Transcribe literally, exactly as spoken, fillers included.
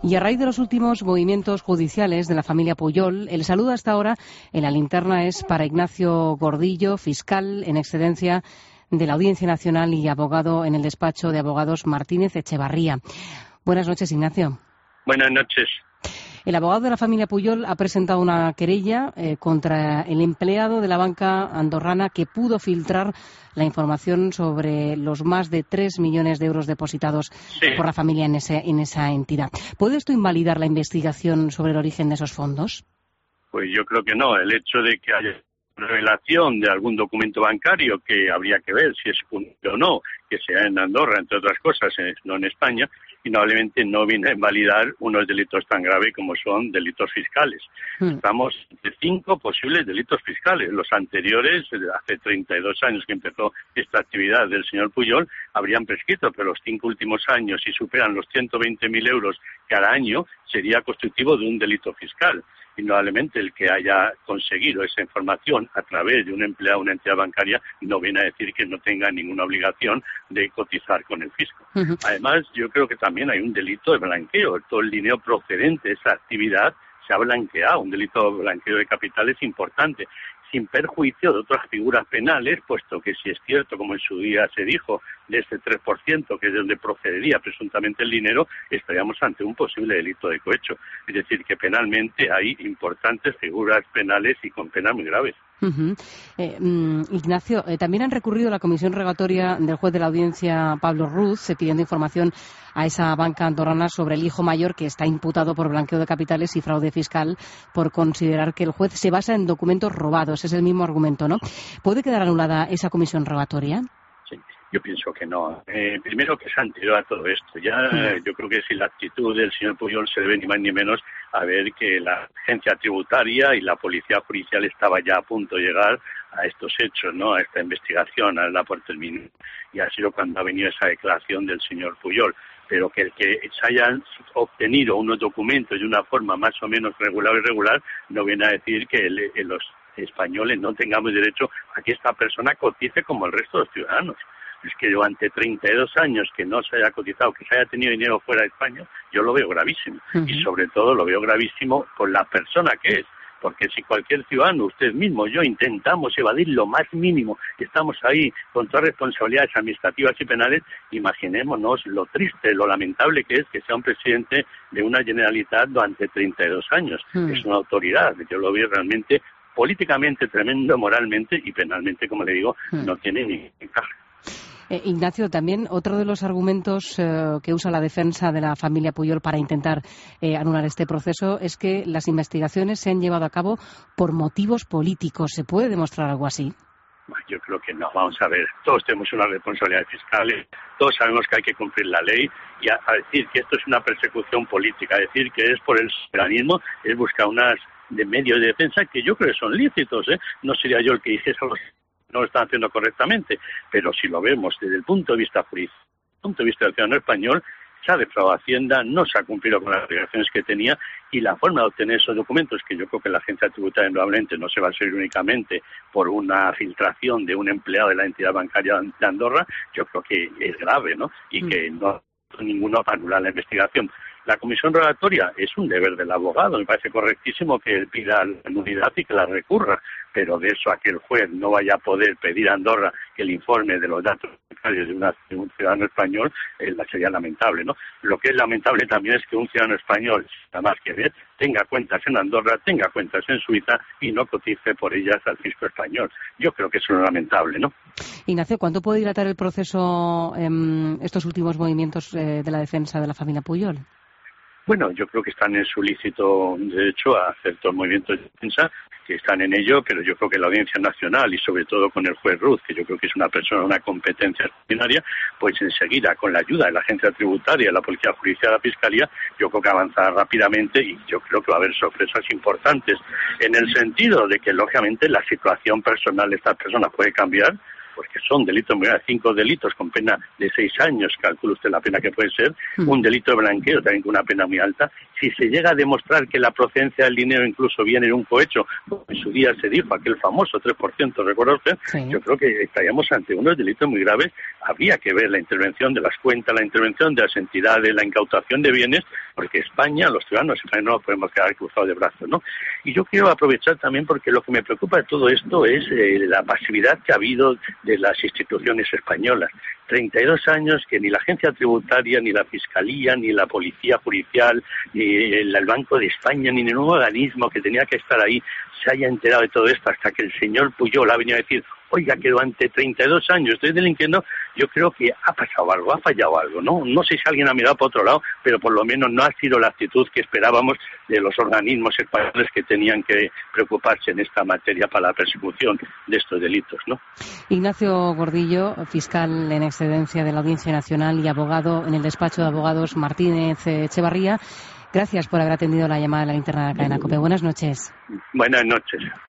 Y a raíz de los últimos movimientos judiciales de la familia Pujol, el saludo hasta ahora en la linterna es para Ignacio Gordillo, fiscal en excedencia de la Audiencia Nacional y abogado en el despacho de abogados Martínez Echevarría. Buenas noches, Ignacio. Buenas noches. El abogado de la familia Pujol ha presentado una querella eh, contra el empleado de la banca andorrana que pudo filtrar la información sobre los más de tres millones de euros depositados sí. por la familia en, ese, en esa entidad. ¿Puede esto invalidar la investigación sobre el origen de esos fondos? Pues yo creo que no. El hecho de que haya revelación de algún documento bancario que habría que ver si es único o no, que sea en Andorra, entre otras cosas, no en España, indudablemente no viene a invalidar unos delitos tan graves como son delitos fiscales. Mm. Estamos de cinco posibles delitos fiscales. Los anteriores, hace treinta y dos años que empezó esta actividad del señor Pujol, habrían prescrito, pero los cinco últimos años, si superan los ciento veinte mil euros cada año, sería constitutivo de un delito fiscal. Indudablemente el que haya conseguido esa información a través de un empleado de una entidad bancaria no viene a decir que no tenga ninguna obligación de cotizar con el fisco. Uh-huh. Además, yo creo que también hay un delito de blanqueo. Todo el dinero procedente de esa actividad se ha blanqueado. Un delito de blanqueo de capitales importante, sin perjuicio de otras figuras penales, puesto que si es cierto, como en su día se dijo, de este tres por ciento, que es de donde procedería presuntamente el dinero, estaríamos ante un posible delito de cohecho. Es decir, que penalmente hay importantes figuras penales y con penas muy graves. Uh-huh. Eh, um, Ignacio, eh, también han recurrido a la comisión rogatoria del juez de la audiencia, Pablo Ruz, eh, pidiendo información a esa banca andorrana sobre el hijo mayor que está imputado por blanqueo de capitales y fraude fiscal por considerar que el juez se basa en documentos robados. Es el mismo argumento, ¿no? ¿Puede quedar anulada esa comisión rogatoria? Sí. Yo pienso que no. Eh, primero que es anterior a todo esto. Ya eh, yo creo que si la actitud del señor Pujol se debe ni más ni menos a ver que la agencia tributaria y la policía judicial estaba ya a punto de llegar a estos hechos, ¿no? A esta investigación, a la por terminar. Y ha sido cuando ha venido esa declaración del señor Pujol. Pero que el que se hayan obtenido unos documentos de una forma más o menos regular o irregular no viene a decir que el, el, los españoles no tengamos derecho a que esta persona cotice como el resto de los ciudadanos. Es que durante treinta y dos años que no se haya cotizado, que se haya tenido dinero fuera de España, yo lo veo gravísimo. Uh-huh. Y sobre todo lo veo gravísimo por la persona que es. Porque si cualquier ciudadano, usted mismo, yo, intentamos evadir lo más mínimo, que estamos ahí con todas responsabilidades administrativas y penales, imaginémonos lo triste, lo lamentable que es que sea un presidente de una Generalitat durante treinta y dos años. Uh-huh. Es una autoridad, yo lo veo realmente políticamente tremendo, moralmente y penalmente, como le digo, uh-huh. no tiene ni encaje. Eh, Ignacio, también otro de los argumentos eh, que usa la defensa de la familia Pujol para intentar eh, anular este proceso es que las investigaciones se han llevado a cabo por motivos políticos. ¿Se puede demostrar algo así? Yo creo que no. Vamos a ver, todos tenemos unas responsabilidades fiscales, todos sabemos que hay que cumplir la ley y a, a decir que esto es una persecución política, decir que es por el soberanismo, es buscar unas de medios de defensa que yo creo que son lícitos, ¿eh? No sería yo el que dijese algo no lo están haciendo correctamente, pero si lo vemos desde el punto de vista jurídico, desde el punto de vista del ciudadano español, se ha defraudado Hacienda, no se ha cumplido con las obligaciones que tenía y la forma de obtener esos documentos, que yo creo que la agencia tributaria probablemente no se va a servir únicamente por una filtración de un empleado de la entidad bancaria de Andorra, yo creo que es grave, ¿no? Y mm. que no hay ninguno para anular la investigación. La comisión rogatoria es un deber del abogado, me parece correctísimo que él pida la nulidad y que la recurra, pero de eso a que el juez no vaya a poder pedir a Andorra que el informe de los datos bancarios de, una, de un ciudadano español eh, sería lamentable, ¿no? Lo que es lamentable también es que un ciudadano español, nada más que ver, tenga cuentas en Andorra, tenga cuentas en Suiza y no cotice por ellas al fisco español. Yo creo que eso es lamentable, ¿no? Ignacio, ¿cuánto puede dilatar el proceso en estos últimos movimientos eh, de la defensa de la familia Pujol? Bueno, yo creo que están en su lícito derecho a hacer todos los movimientos de defensa, que están en ello, pero yo creo que la Audiencia Nacional y sobre todo con el juez Ruz, que yo creo que es una persona, una competencia extraordinaria, pues enseguida, con la ayuda de la agencia tributaria, la Policía Judicial, la Fiscalía, yo creo que avanzará rápidamente y yo creo que va a haber sorpresas importantes, en el sentido de que, lógicamente, la situación personal de estas personas puede cambiar, porque son delitos muy graves, cinco delitos con pena de seis años, calcula usted la pena que puede ser, mm. un delito de blanqueo también con una pena muy alta. Si se llega a demostrar que la procedencia del dinero incluso viene de un cohecho, como en su día se dijo, aquel famoso tres por ciento, ¿recuerda usted? Sí. Yo creo que estaríamos ante unos delitos muy graves habría que ver la intervención de las cuentas, la intervención de las entidades, la incautación de bienes, porque España, los ciudadanos españoles no nos podemos quedar cruzados de brazos, ¿no? Y yo quiero aprovechar también porque lo que me preocupa de todo esto es eh, la pasividad que ha habido de las instituciones españolas. treinta y dos años que ni la agencia tributaria, ni la Fiscalía, ni la Policía Judicial, ni el, el Banco de España, ni ningún organismo que tenía que estar ahí se haya enterado de todo esto hasta que el señor Pujol ha venido a decir, oiga, que durante treinta y dos años estoy delinquiendo. Yo creo que ha pasado algo, ha fallado algo, ¿no? No sé si alguien ha mirado por otro lado, pero por lo menos no ha sido la actitud que esperábamos de los organismos españoles que tenían que preocuparse en esta materia para la persecución de estos delitos, ¿no? Ignacio Gordillo, fiscal en excedencia de la Audiencia Nacional y abogado en el despacho de abogados Martínez Echevarría, gracias por haber atendido la llamada de la linterna de la cadena COPE. Buenas noches. Buenas noches.